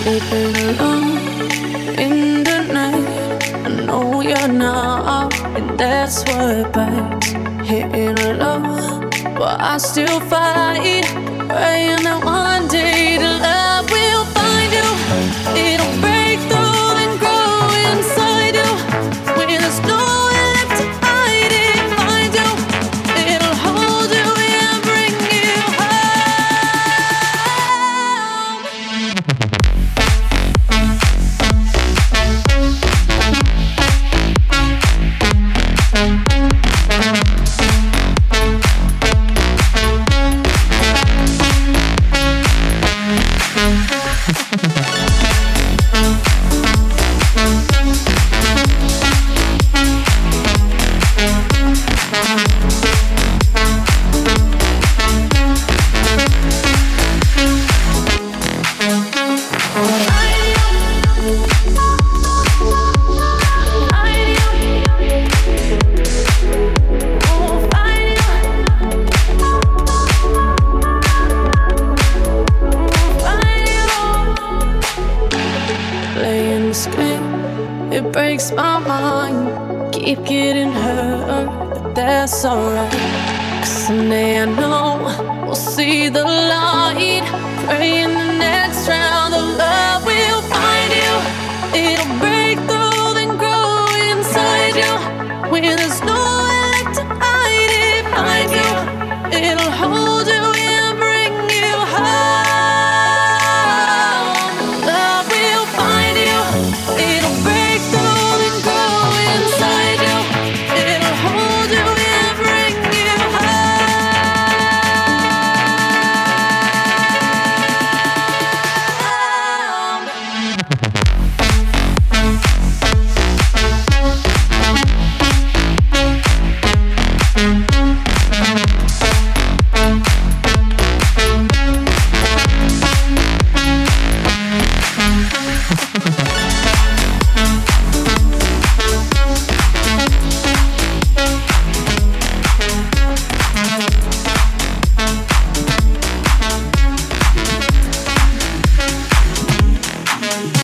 Sleeping alone in the night. I know you're not, and that's what bites. Hitting low, but I still fight. Praying that one day the love will find you. It'll break through and grow inside you. When there's nowhere left to hide it, find you. It'll hold you and bring you it breaks my mind. Keep getting hurt, but that's alright. 'Cause someday I know we'll see the light. Praying the next round of love will find you. It'll break through and grow inside you. When there's nowhere left to hide it, find you. It'll hold you and bring you home. Love will find you. It'll break through and grow inside you. It'll hold you and bring you home.